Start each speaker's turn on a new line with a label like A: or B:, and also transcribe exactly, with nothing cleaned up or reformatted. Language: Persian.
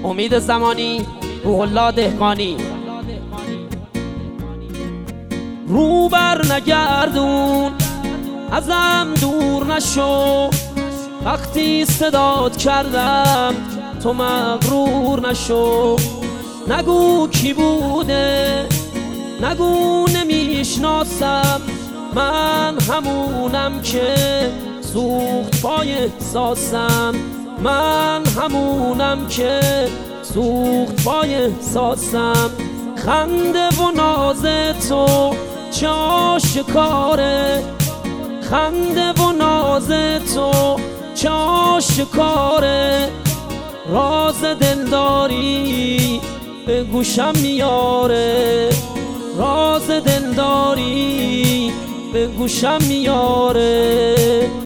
A: امید زمانی، روح الله دهقانی. رو بر نگردون، ازم دور نشو، وقتی صدات کردم تو مغرور نشو. نگو کی بوده، نگو نمیشناسم، من همونم که سوخت پای احساسم، من همونم که سوخت پای احساسم. خنده و ناز تو چه آشکاره، خنده و ناز تو چه آشکاره. راز دلداری به گوشم میاره، راز دلداری به گوشم میاره.